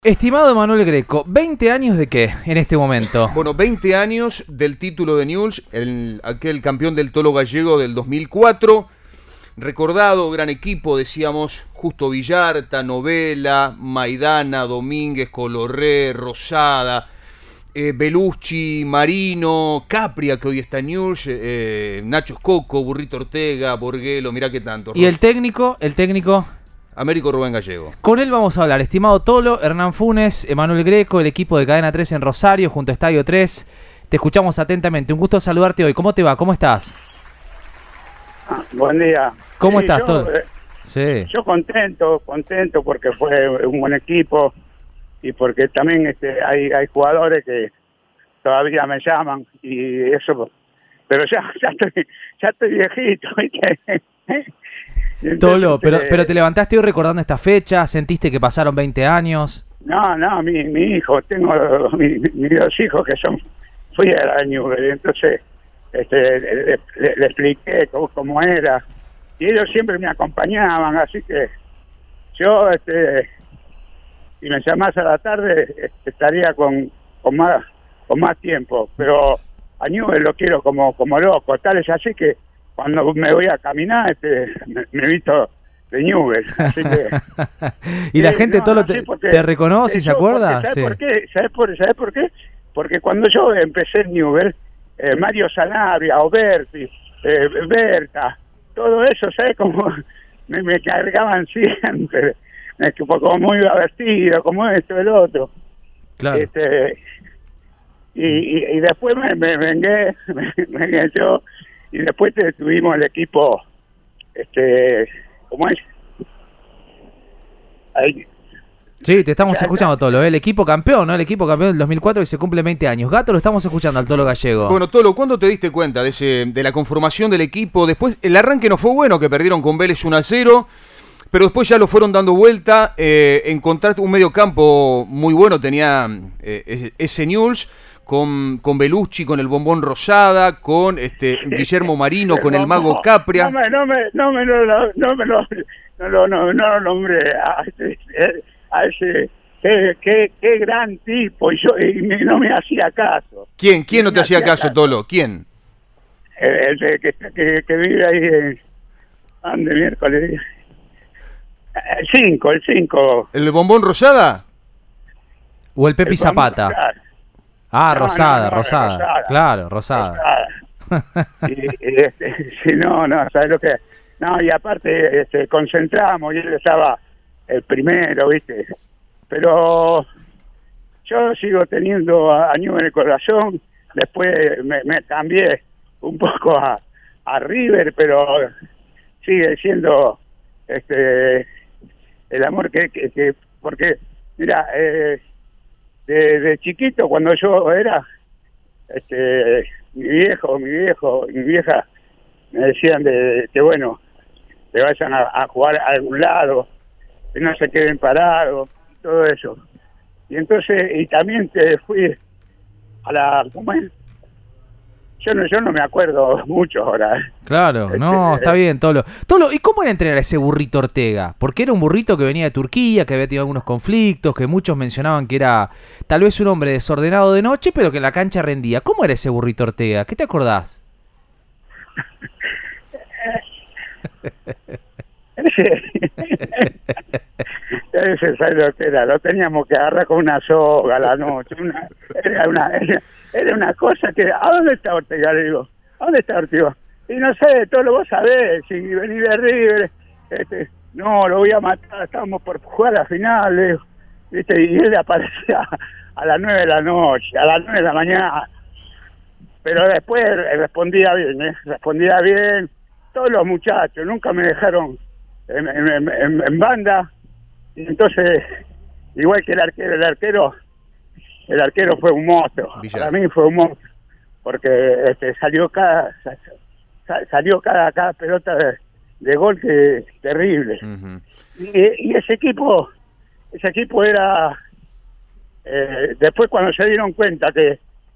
Estimado Emanuel Greco, ¿20 años de qué en este momento? Bueno, 20 años del título de Newell's, aquel campeón del Tolo Gallego del 2004. Recordado, gran equipo, decíamos, Justo Villarta, Novela, Maidana, Domínguez, Colorré, Rosada, Belucci, Marino, Capria, que hoy está en Newell's, Nacho Escoco, Burrito Ortega, Borguelo, mirá qué tanto. ¿Y el técnico? Américo Rubén Gallego. Con él vamos a hablar, estimado Tolo, Hernán Funes, Emanuel Greco, el equipo de Cadena 3 en Rosario, junto a Estadio 3. Te escuchamos atentamente, un gusto saludarte hoy. ¿Cómo te va? ¿Cómo estás? Buen día. ¿Cómo estás, Tolo? Sí. Yo contento porque fue un buen equipo y porque también hay jugadores que todavía me llaman y eso, pero ya estoy viejito, ¿viste? Entonces, Tolo, pero te levantaste hoy recordando esta fecha, ¿sentiste que pasaron 20 años? No, mi hijo, tengo mis dos hijos que fui a la Newell's, entonces le expliqué cómo era, y ellos siempre me acompañaban, así que yo, si me llamás a la tarde, estaría con más tiempo, pero a Newell's lo quiero como loco, tal es así que cuando me voy a caminar, me visto de Newell's, así que... ¿Y la gente, Tolo, te reconoce y se acuerda? ¿Sabes por qué? Porque cuando yo empecé en Newell's, Mario Sanabria, Oberti, Berta, todo eso, ¿sabes cómo me cargaban siempre? Como muy vestido, como esto, el otro. Claro. Y después me vengué yo, y después tuvimos el equipo, ¿cómo es? Ahí. Sí, te estamos escuchando, Tolo, el equipo campeón, ¿no? El equipo campeón del 2004 que se cumple 20 años. Gato, lo estamos escuchando al Tolo Gallego. Bueno, Tolo, ¿cuándo te diste cuenta de la conformación del equipo? Después, el arranque no fue bueno, que perdieron con Vélez 1-0, pero después ya lo fueron dando vuelta. Encontraste un mediocampo muy bueno, tenía ese Newell's, con Belucci, con el Bombón Rosada, con Guillermo Marino, con el Mago Capria. No lo nombré a ese qué gran tipo, y no me hacía caso. ¿Quién no te hacía caso, Tolo? ¿Quién? El que vive ahí ¿dónde miércoles? El 5. ¿El Bombón Rosada? ¿O el Pepi Zapata? Ah, Rosada. Claro, Rosada. Si no, ¿sabes lo que? No, y aparte concentramos y él estaba el primero, ¿viste? Pero yo sigo teniendo a Newell's en el corazón. Después me cambié un poco a River, pero sigue siendo el amor que porque mira, de chiquito, cuando yo era mi viejo y mi vieja me decían que bueno, que vayan a jugar a algún lado, que no se queden parados, todo eso. Y entonces, y también fui a la... ¿cómo es? Yo no me acuerdo mucho ahora. Claro, no, está bien, Tolo. Tolo, ¿y cómo era entrenar a ese Burrito Ortega? Porque era un burrito que venía de Turquía, que había tenido algunos conflictos, que muchos mencionaban que era tal vez un hombre desordenado de noche, pero que en la cancha rendía. ¿Cómo era ese Burrito Ortega? ¿Qué te acordás? Ese, ¿sabes lo que era? Lo teníamos que agarrar con una soga a la noche. Era una cosa que... ¿A dónde está Ortega? Le digo, ¿a dónde está Ortega? Y no sé, todo lo vos sabés, si venís de River, no, lo voy a matar, estábamos por jugar a la final, le digo, ¿viste? Y él aparecía a las 9 de la noche, a las 9 de la mañana. Pero después respondía bien, todos los muchachos, nunca me dejaron en banda, y entonces, igual que el arquero fue un monstruo. Villar. Para mí fue un monstruo, porque salió cada pelota de gol que terrible. Uh-huh. Y ese equipo era, después cuando se dieron cuenta que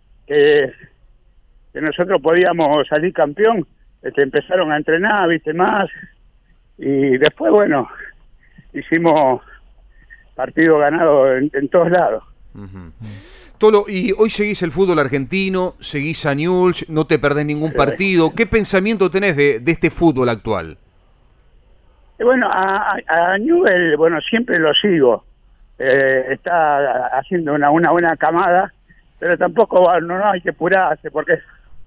nosotros podíamos salir campeón, empezaron a entrenar, viste, más, y después, bueno, hicimos partido ganado en todos lados. Ujú. Tolo, y hoy seguís el fútbol argentino, seguís a Newell's, no te perdés ningún partido. ¿Qué pensamiento tenés de este fútbol actual? Y bueno, a Newell, bueno, siempre lo sigo. Está haciendo una buena camada, pero tampoco no hay que apurarse, porque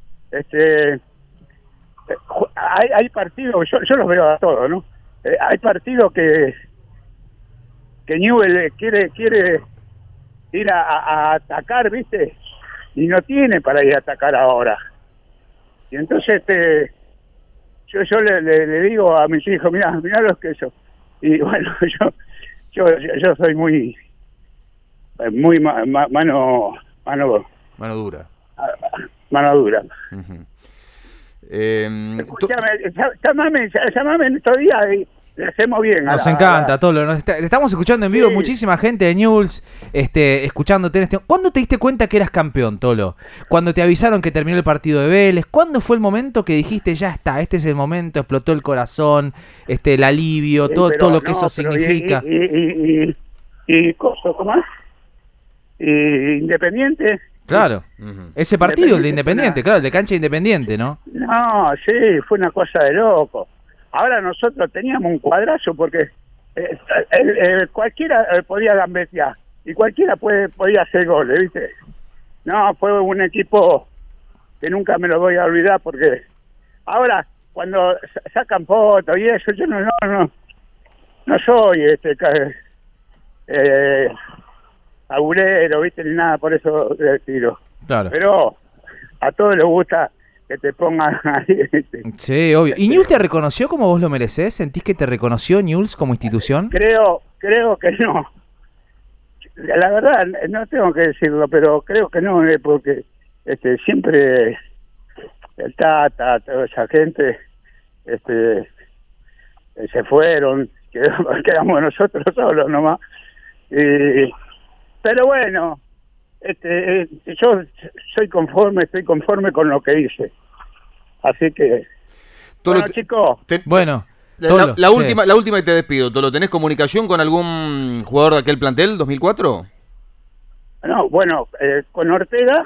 hay partidos, yo los veo a todos, ¿no? Hay partidos que Newell quiere ir a atacar, ¿viste? Y no tiene para ir a atacar ahora. Y entonces yo le digo a mis hijos, mirá los que eso. Y bueno, yo soy muy mano dura. Mano dura. Uh-huh. Escuchame, llamame en estos días y le hacemos bien. Nos encanta, Tolo. Estamos escuchando en vivo, sí. Muchísima gente de Newell's escuchándote en este. ¿Cuándo te diste cuenta que eras campeón, Tolo? ¿Cuándo te avisaron que terminó el partido de Vélez? ¿Cuándo fue el momento que dijiste, ya está, este es el momento, explotó el corazón, el alivio, sí, todo lo que eso significa? ¿Cómo es? Independiente. Claro, ese partido, el de Independiente, claro, el de cancha Independiente, ¿no? No, sí, fue una cosa de loco. Ahora nosotros teníamos un cuadrazo porque cualquiera podía gambetear y cualquiera podía hacer goles, ¿viste? No, fue un equipo que nunca me lo voy a olvidar porque ahora cuando sacan fotos y eso, yo no soy agurero, ¿viste? Ni nada, por eso le tiro. Claro. Pero a todos les gusta que te pongan ahí. Sí, obvio. ¿Y Newell's te reconoció como vos lo merecés? ¿Sentís que te reconoció Newell's como institución? Creo que no. La verdad, no tengo que decirlo, pero creo que no, porque siempre el Tata, toda esa gente, se fueron, quedamos nosotros solos nomás. Pero bueno, yo estoy conforme con lo que hice. Así que, bueno, chicos. La última y te despido. ¿Tolo, tenés comunicación con algún jugador de aquel plantel, 2004? No, bueno, con Ortega.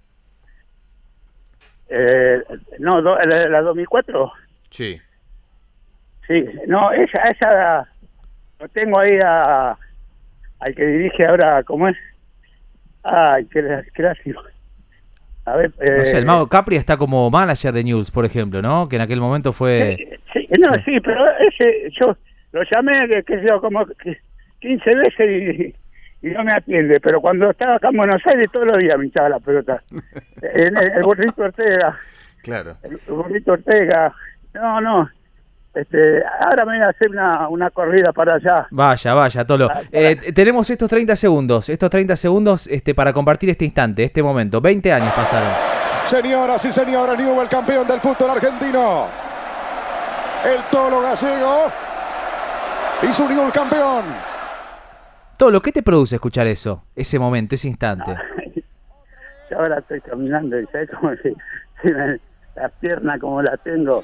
La 2004. Sí. Sí, no, esa lo tengo ahí al que dirige ahora, ¿cómo es? Ay, qué lástima. A ver, no sé, el Mago Capri está como manager de Newell's, por ejemplo, ¿no? Que en aquel momento fue... Sí, pero ese yo lo llamé, como 15 veces y no me atiende, pero cuando estaba acá en Buenos Aires todos los días me hinchaba la pelota. el Burrito Ortega. Claro. El Burrito Ortega. No. Ahora me voy a hacer una corrida para allá. Vaya, Tolo. Tenemos estos 30 segundos para compartir este instante, este momento. 20 años pasaron. Señoras y señores, Newell, campeón del fútbol argentino. El Tolo Gallego y su Newell campeón. Tolo, ¿qué te produce escuchar eso? Ese momento, ese instante. Yo ahora estoy caminando y sabes como si la pierna como la tengo.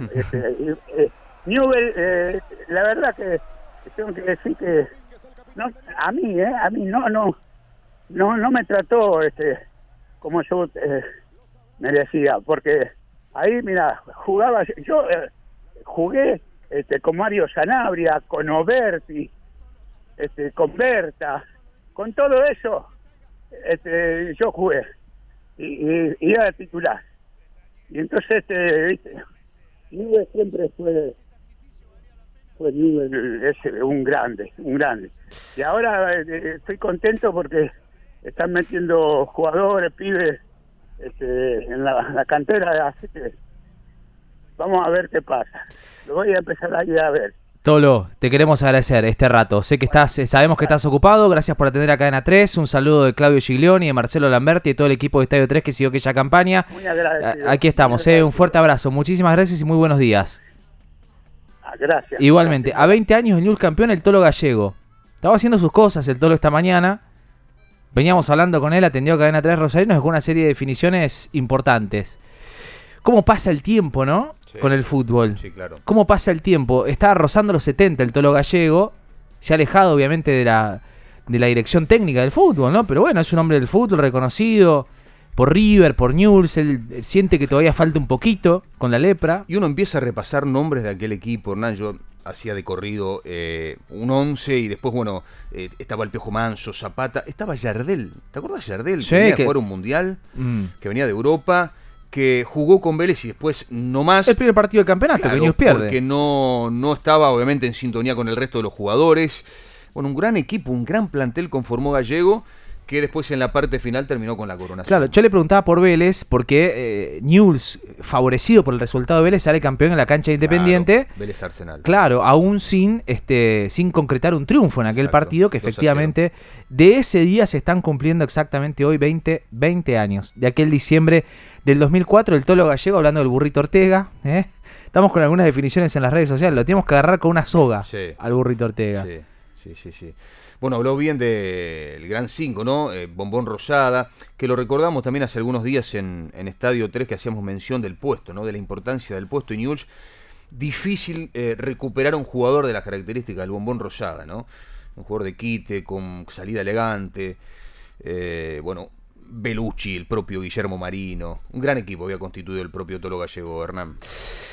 Newell, la verdad que tengo que decir que a mí no me trató como yo merecía, porque ahí mira, jugué con Mario Sanabria, con Oberti, con Berta, con todo eso yo jugué y era titular. Y entonces viste, Newell siempre fue Newell, un grande. Y ahora estoy contento porque están metiendo jugadores, pibes, en la cantera, así que vamos a ver qué pasa. Lo voy a empezar ahí a ver. Tolo, te queremos agradecer este rato. Sé que sabemos que estás ocupado. Gracias por atender a Cadena 3. Un saludo de Claudio Giglioni, de Marcelo Lamberti y todo el equipo de Estadio 3 que siguió aquella campaña. Muy agradecido. Aquí estamos, un fuerte abrazo. Muchísimas gracias y muy buenos días. Gracias. Igualmente, gracias. A 20 años el Newell's campeón, el Tolo Gallego. Estaba haciendo sus cosas el Tolo esta mañana. Veníamos hablando con él, atendió a Cadena 3 Rosario y nos dejó una serie de definiciones importantes. ¿Cómo pasa el tiempo, no? Sí, con el fútbol. Sí, claro. ¿Cómo pasa el tiempo? Está rozando los 70 el Tolo Gallego, se ha alejado obviamente de la dirección técnica del fútbol, ¿no? Pero bueno, es un hombre del fútbol reconocido por River, por Newell's. Él siente que todavía falta un poquito con la lepra. Y uno empieza a repasar nombres de aquel equipo, Hernán. Yo hacía de corrido un 11 y después, bueno, estaba el Piojo Manso, Zapata, estaba Yardel. ¿Te acuerdas de Yardel? Sí, que venía que a jugar un mundial, que venía de Europa, que jugó con Vélez y después no más. El primer partido del campeonato, Claro, que Newell's pierde. porque no estaba obviamente en sintonía con el resto de los jugadores. Bueno, un gran equipo, un gran plantel conformó Gallego, que después en la parte final terminó con la coronación. Claro, yo le preguntaba por Vélez, porque Newell's, favorecido por el resultado de Vélez, sale campeón en la cancha de Independiente. Claro, Vélez Arsenal. Claro, aún sin concretar un triunfo en aquel Exacto, partido, que 2-0. efectivamente de ese día se están cumpliendo exactamente hoy 20 años. De aquel diciembre del 2004, el Tolo Gallego, hablando del Burrito Ortega, estamos con algunas definiciones en las redes sociales, lo tenemos que agarrar con una soga al Burrito Ortega. Sí. Bueno, habló bien del Gran 5, ¿no? Bombón Rosada, que lo recordamos también hace algunos días en Estadio 3, que hacíamos mención del puesto, ¿no? De la importancia del puesto. Y Newell's, difícil recuperar a un jugador de las características del Bombón Rosada, ¿no? Un jugador de quite, con salida elegante. Bueno, Belucci, el propio Guillermo Marino. Un gran equipo había constituido el propio Tolo Gallego, Hernán.